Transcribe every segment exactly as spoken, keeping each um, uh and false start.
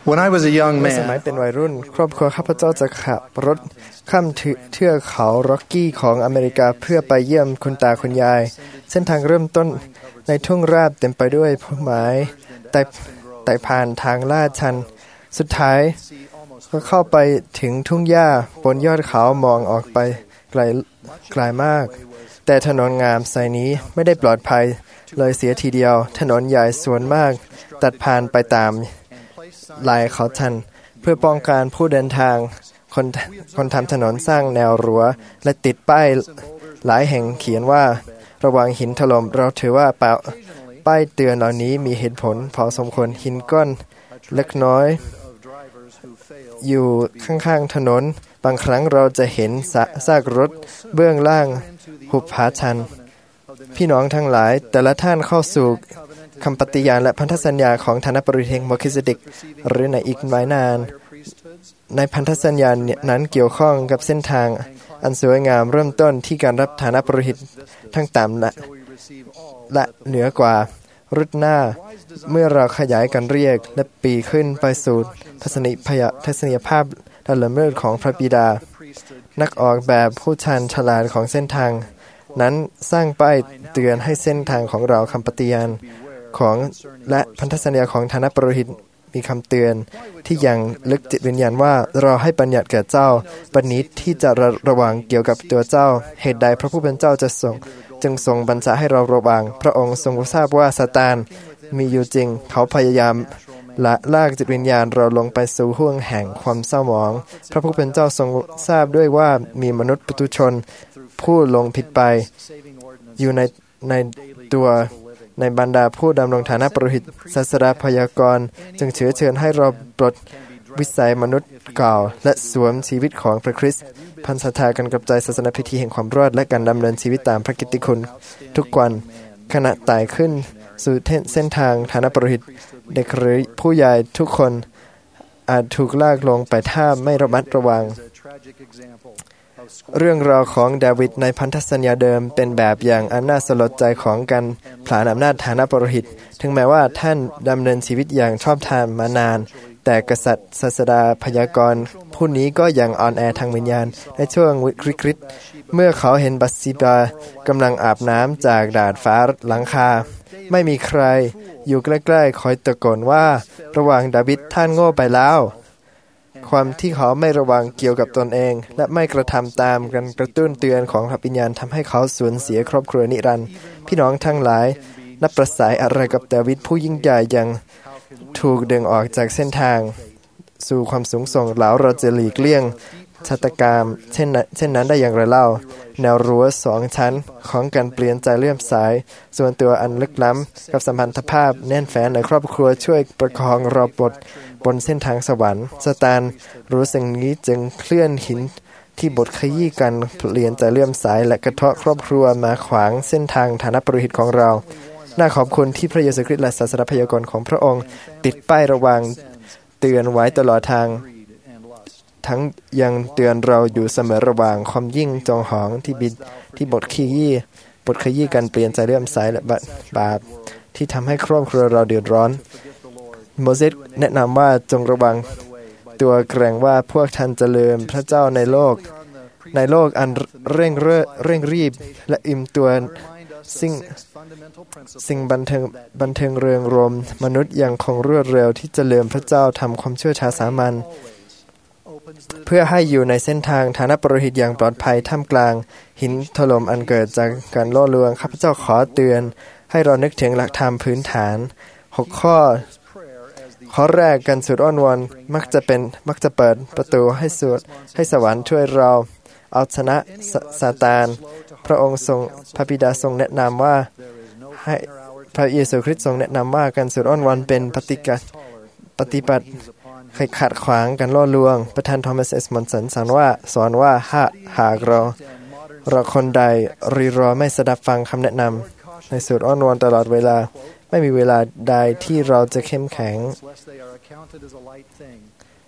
When I was a young เมื่อสมัย man, เป็นวัยรุ่นครอบครัวข้าพเจ้าจะขับรถข้ามเทือกเขาร็อกกี้ของอเมริกาเพื่อไปเยี่ยมคุณตาคุณยายเส้นทางเริ่มต้นในทุ่งราบเต็มไปด้วยพุ่มไม้ไต่ไต่ผ่านทางลาดชันสุดท้ายก็เข้าไปถึงทุ่งหญ้าบนยอดเขามองออกไปไกลไกลมากแต่ถนนงามสายนี้ไม่ได้ปลอดภัยเลยเสียทีเดียวถนนใหญ่ส่วนมากตัดผ่านไปตามลายเขาชันเพื่อป้องกันผู้เดินทางคนคนทำถนนสร้างแนวรั้วและติดป้ายหลายแห่งเขียนว่าระวังหินถล่มเราถือว่าป้ายเตือนเหล่านี้มีเหตุผลพอสมควรหินก้อนเล็กน้อยอยู่ข้างๆถนนบางครั้งเราจะเห็นซากรถเบื้องล่างหุบผาชันพี่น้องทั้งหลายแต่ละท่านเข้าสู่คำปฏิญาณและพันธสัญญาของฐานปริเทงโมคิสดิกหรือในอีกไม่นานในพันธสัญญานั้นเกี่ยวข้องกับเส้นทางอันสวยงามเริ่มต้นที่การรับฐานปริหิตทั้งต่ำและและเหนือกว่ารุดหน้าเมื่อเราขยายกันเรียกและปีขึ้นไปสู่ทัศนียทัศนียภาพและละเมิดของพระบิดานักออกแบบผู้ชันฉลาดของเส้นทางนั้นสร้างป้ายเตือนให้เส้นทางของเราคำปฏิญาณของและพันธสัญญาของฐานปริหิตมีคำเตือนที่ยังลึกจิตวิญญาณว่าเราให้บัญญัติแก่เจ้าบัดนี้ที่จะระระวังเกี่ยวกับตัวเจ้าเหตุใดพระผู้เป็นเจ้าจะทรงจึงทรงบัญชาให้เราระวังพระองค์ทรงทราบว่าซาตานมีอยู่จริงเขาพยายามละลากจิตวิญญาณเราลงไปสู่ห้วงแห่งความเศร้าหมองพระผู้เป็นเจ้าทรงทราบด้วยว่ามีมนุษย์ปุถุชนผู้ลงผิดไปอยู่ในในตัวในบรรดาผู้ดำรงฐานะปริหิตศาสดาพยากรณ์จึงเชื้อเชิญให้เราปลดวิสัยมนุษย์เก่าและสวมชีวิตของพระคริสต์พันธะกันกับใจศาสนาพิธีแห่งความรอดและการดำเนินชีวิตตามพระกิตติคุณทุกวันขณะไต่ขึ้นสู่เส้นทางฐานะปริหิตเด็กหรือผู้ใหญ่ทุกคนอาจถูกลากลงไปถ้าไม่ระมัดระวังเรื่องราวของดาวิดในพันธสัญญาเดิมเป็นแบบอย่างอันน่าสลดใจของการผลาญอำนาจฐานะปรหิตถึงแม้ว่าท่านดำเนินชีวิตอย่างชอบธรรมมานานแต่กษัตริย์ศาสดาพยากรณ์ผู้นี้ก็ยังอ่อนแอทางวิญญาณในช่วงวิกฤตเมื่อเขาเห็นบัตซีบากำลังอาบน้ำจากดาดฟ้าหลังคาไม่มีใครอยู่ใกล้ๆคอยตะโกนว่าระวังดาวิดท่านโง่ไปแล้วความที่เขาไม่ระวังเกี่ยวกับตนเองและไม่กระทำตามการกระตุ้นเตือนของพระวิญญาณทำให้เขาสูญเสียครอบครัวนิรันดร์พี่น้องทั้งหลายนับประสายอะไรกับดาวิดผู้ยิ่งใหญ่ยังถูกดึงออกจากเส้นทางสู่ความสูงส่งแล้วเราจะหลีกเลี่ยงชะตากรรมเช่นนั้นเช่นนั้นได้อย่างไรเล่าแนวรั้วสองชั้นของการเปลี่ยนใจเลื่อมสายส่วนตัวอันลึกล้ำกับสัมพันธภาพแน่นแฟ้นในครอบครัวช่วยประคองเราบดบนเส้นทางสวรรค์ซาตานรู้สิ่งนี้จึงเคลื่อนหินที่บดขยี้กันเปลี่ยนใจเลื่อมสายและกระเทาะครอบครัวมาขวางเส้นทางฐานะปริหิตของเราน่าขอบคุณที่พระเยซูคริสต์และศาสนาพยากรณ์ของพระองค์ติดป้ายระวังเตือนไว้ตลอดทางทั้งยังเตือนเราอยู่เสมอระหว่างความยิ่งจองหองที่บิดที่บดขยี้บดขยี้กันเปลี่ยนใจเลื่อมใสและบาปที่ทำให้ครอบครัวเราเดือดร้อนโมเสสแนะนำว่าจงระวังตัวเกรงว่าพวกท่านจะลืมพระเจ้าในโลกในโลกอันเร่งเร่อเร่งรีบและอิ่มตัวสิ่งสิ่งบันเทิงบันเทิงเริงรมมนุษย์ยังคงรวดเร็วที่จะลืมพระเจ้าทำความชั่วช้าสามัญเพื่อให้อยู่ในเส้นทางฐานะปรหิตอย่างปลอดภัยท่ามกลางหินถล่มอันเกิดจากการล่อลวงข้าพเจ้าขอเตือนให้เรานึกถึงหลักธรรมพื้นฐานหกข้อข้อแรกการสวดอ้อนวอนมักจะเป็นมักจะเปิดประตูให้สวดให้สวรรค์ช่วยเราเอาชนะซาตานพระองค์ทรงพระบิดาทรงแนะนำว่าให้พระเยซูคริสต์ทรงแนะนำว่าการสวดอ้อนวอนเป็นปฏิกัดปฏิบัติขัดขวางการล่อลวงประธานทอมัสเอสมอนสันสอนว่าสอนว่าหากหากเราเราคนใดรีรอไม่สดับฟังคำแนะนำในสวดอ้อนวอนตลอดเวลาไม่มีเวลาใดที่เราจะเข้มแข็ง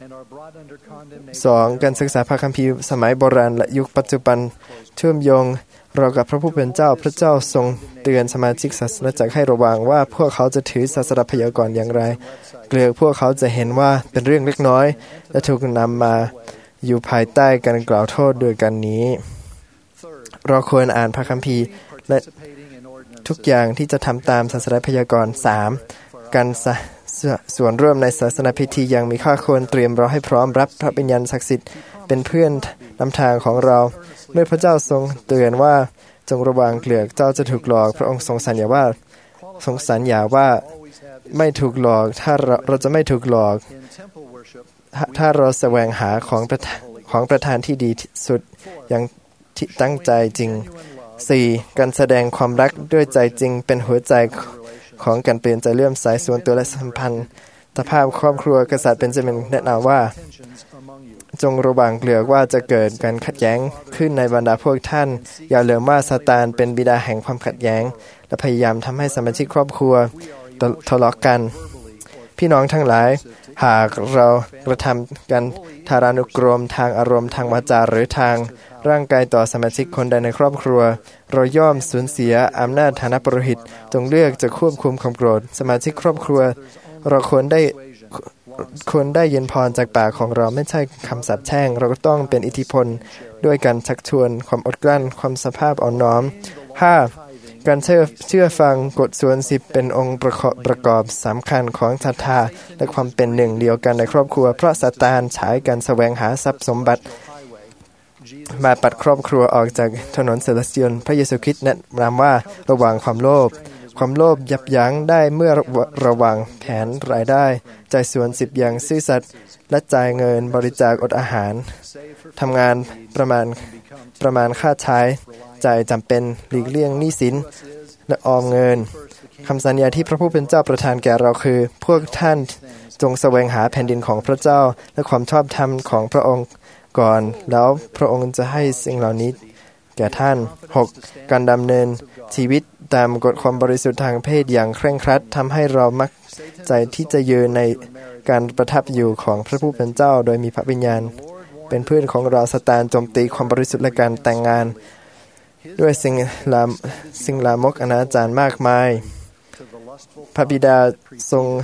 สองการศึกษาพระคัมภีร์สมัยโบราณและยุคปัจจุบันเชื่อมโยงเรากับพระผู้เป็นเจ้าพระเจ้าทรงเตือนสมาชิกศาสนาจักรให้ระวังว่าพวกเขาจะถือศาสนาพยากรณ์อย่างไรเกลือพวกเขาจะเห็นว่าเป็นเรื่องเล็กน้อยและถูกนำมาอยู่ภายใต้การกล่าวโทษโดยการนี้เราควรอ่านพระคัมภีร์และทุกอย่างที่จะทำตามศาสนาพยากรณ์สามการส่วนร่วมในศาสนาพิธียังมีข้อควรเตรียมเราให้พร้อมรับพระวิญญาณศักดิ์สิทธิ์เป็นเพื่อนนำทางของเราเมื่อพระเจ้าทรงเตือนว่าจงระวังเกลือกเจ้าจะถูกหลอกพระองค์ทรงสัญญาว่าทรงสัญญาว่าไม่ถูกหลอกถ้าเราเราจะไม่ถูกหลอกถ้าเราแสวงหาของประของประทานที่ดีที่สุดอย่างที่ตั้งใจจริง สี่ การแสดงความรักด้วยใจจริงเป็นหัวใจของการเปลี่ยนใจเลื่อมใสส่วนตัวและสัมพันธ์สภาพครอบครัวกษัตริย์เบนจามินแนะนำว่าจงระวังเกลือว่าจะเกิดการขัดแย้งขึ้นในบรรดาพวกท่านอย่าลืมว่าซาตานเป็นบิดาแห่งความขัดแย้งและพยายามทำให้สมาชิกครอบครัวทะเลาะกันพี่น้องทั้งหลายหากเรากระทำการทารานุกรมทางอารมณ์ทางวาจาหรือทางร่างกายต่อสมาชิกคนใดในครอบครัวเราย่อมสูญเสียอำนาจฐานะปรหิตจงเลือกจะควบคุมความโกรธสมาชิกครอบครัวเราควรได้ควรได้ยินพรจากปากของเราไม่ใช่คำสาปแช่งเราก็ต้องเป็นอิทธิพลด้วยการชักชวนความอดกลั้นความสภาพอ่อนน้อม ห้า การเชื่อเชื่อฟังกฎส่วนสิบเป็นองค์ประกอบประกอบสำคัญของศรัทธาและความเป็นหนึ่งเดียวกันในครอบครัวเพราะซาตานใช้การแสวงหาทรัพย์สมบัติมาปัดครอบครัวออกจากถนนเซเลสเตียลพระเยซูคริสต์แนะนำว่าระวังความโลภความโลภยับยั้งได้เมื่อระวังแผนรายได้จ่ายส่วนสิบอย่างซื่อสัตย์และจ่ายเงินบริจาคอดอาหารทำงานประมาณประมาณค่าใช้จ่ายจำเป็นหลีกเลี่ยงหนี้สินและออมเงินคำสัญญาที่พระผู้เป็นเจ้าประทานแก่เราคือพวกท่านจงแสวงหาแผ่นดินของพระเจ้าและความชอบธรรมของพระองค์ก่อนแล้วพระองค์จะให้สิ่งเหล่านี้แก่ท่าน หก การดำเนินชีวิตตามกฎความบริสุทธิ์ทางเพศอย่างเคร่งครัดทำให้เรามักใจที่จะยืนในการประทับอยู่ของพระผู้เป็นเจ้าโดยมีพระวิญญาณเป็นเพื่อนของเราซาตานโจมตีความบริสุทธิ์และการแต่งงานด้วยสิ่งลามสิ่งลามกอนาจารมากมายพระบิดาทรง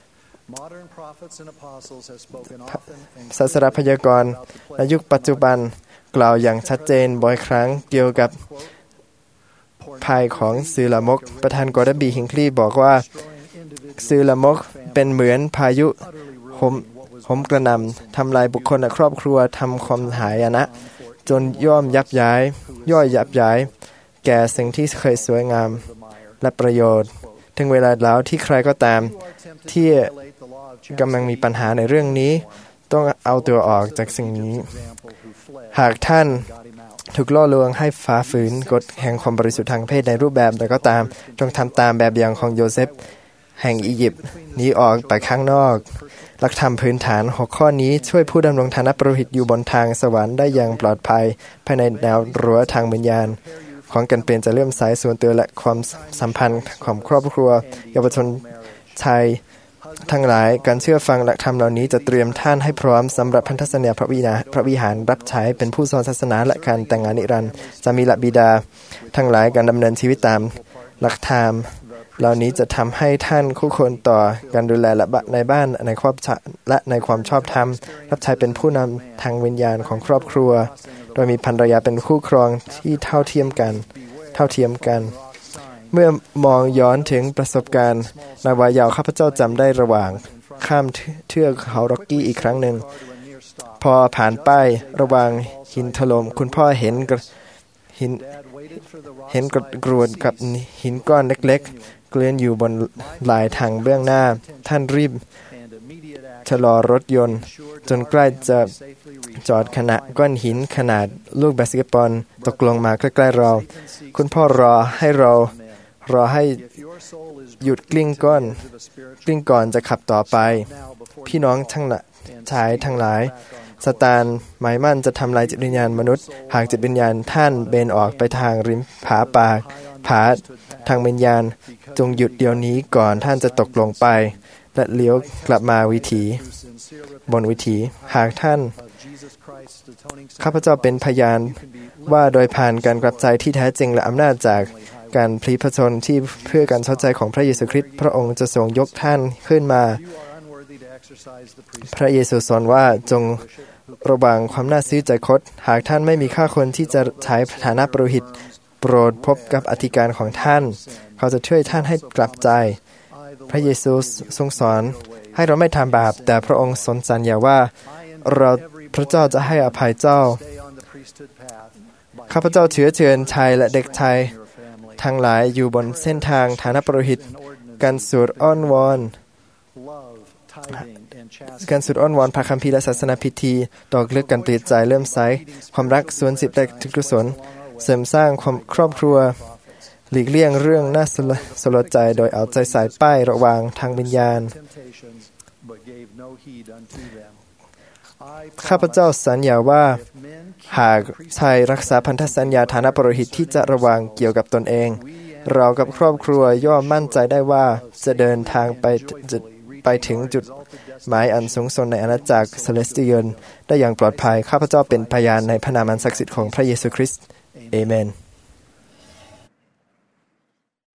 ศาสนาพยากรณ์ในยุคปัจจุบันกล่าวอย่างชัดเจนบ่อยครั้งเกี่ยวกับภัยของสื่อลามกประธานกอร์ดบีฮิงคลีย์บอกว่าสื่อลามกเป็นเหมือนพายุหมหมกระหน่ำทำลายบุคคลในครอบครัวทำความหายนะจนย่อมยับย้ายย่อยยับย้ายแก่สิ่งที่เคยสวยงามและประโยชน์ถึงเวลาแล้วที่ใครก็ตามที่กำลังมีปัญหาในเรื่องนี้ต้องเอาตัวออกจากสิ่งนี้หากท่านถูกล่อลวงให้ฝ่าฝืนกฎแห่งความบริสุทธิ์ทางเพศในรูปแบบใดก็ตามจงทำตามแบบอย่างของโยเซฟแห่งอียิปต์หนีออกไปข้างนอกหลักธรรมพื้นฐานหกข้อนี้ช่วยผู้ดำรงฐานะปรหิตอยู่บนทางสวรรค์ได้อย่างปลอดภัยภายในแนวรั้วทางวิญญาณของการเปลี่ยนจะเลื่อมใสส่วนตัวและความสัมพันธ์ของครอบครัวเยาวชนชายทั้งหลายการเชื่อฟังหลักธรรมเหล่านี้จะเตรียมท่านให้พร้อมสำหรับพันธสัญญาพระวิหารพระวิหารรับใช้เป็นผู้สอนศาสนาและการแต่งงานนิรันดร์จะมีหลักบิดาทั้งหลายการดำเนินชีวิตตามหลักธรรมเหล่านี้จะทำให้ท่านคู่ควรต่อการดูแลและในบ้านในครอบครัวและในความชอบธรรมรับใช้เป็นผู้นำทางวิญญาณของครอบครัวโดยมีภรรยาเป็นคู่ครองที่เท่าเทียมกันเท่าเทียมกันเมื่อมองย้อนถึงประสบการณ์ในวัยเยาว์ข้าพเจ้าจำได้ระหว่างข้ามเทือกเขาร็อกกี้อีกครั้งหนึ่งพอผ่านป้ายระหว่างหินถล่มคุณพ่อเห็นหินเห็นกรวดกับหินก้อนเล็กๆเกลื่อนอยู่บนลายทางเบื้องหน้าท่านรีบชะลอรถยนต์จนใกล้จะจอดขณะก้อนหินขนาดลูกบาสเกตบอลตกลงมาใกล้ๆเราคุณพ่อรอให้เรารอให้หยุดกลิ้งก้อนกลิ้งก่อนจะขับต่อไปพี่น้องทั้งชายทั้งหลายซาตานหมายมั่นจะทำลายจิตวิญญาณมนุษย์หากจิตวิญญาณท่านเบนออกไปทางริมผาปากผาทางวิญญาณจงหยุดเดี๋ยวนี้ก่อนท่านจะตกลงไปและเลี้ยวกลับมาวิถีบนวิถีหากท่านข้าพเจ้าเป็นพยานว่าโดยผ่านการกลับใจที่แท้จริงและอำนาจจากการพลีพระชนที่เพื่อการเข้าใจของพระเยซูคริสต์พระองค์จะทรงยกท่านขึ้นมาพระเยซูสอนว่าจงระวังความน่าซื้อใจคดหากท่านไม่มีค่าคนที่จะใช้ฐานะปุโรหิตโปรดพบกับอธิการของท่านเขาจะช่วยท่านให้กลับใจพระเยซูทรงสอนให้เราไม่ทำบาปแต่พระองค์ทรงสัญญาว่าเราพระเจ้าจะให้อภัยเจ้าข้าพเจ้าเชื้อเชิญชายและเด็กชายทั้งหลายอยู่บนเส้นทางฐานะปุโรหิตการสวดอ้อนวอนการสุดอ้อนวอนพระคัมภีร์และศาสนาพิธีดอกเลือกกันเปลี่ยนใจเริ่มใสความรักส่วนสิบและกุศลเสริมสร้างความครอบครัวหลีกเลี่ยงเรื่องน่าสลดใจโดยเอาใจใส่ป้ายระวางทางวิญญาณข้าพเจ้าสัญญาว่าหากชายรักษาพันธสัญญาฐานะปุโรหิตที่จะระวังเกี่ยวกับตนเองเรากับครอบครัวย่อมมั่นใจได้ว่าจะเดินทางไปไปถึงจุดหมายอันสูงส่งในอาณาจักรเซเลสเตียลได้อย่างปลอดภัยข้าพเจ้าเป็นพยานในพระนามอันศักดิ์สิทธิ์ของพระเยซูคริสต์เอเมน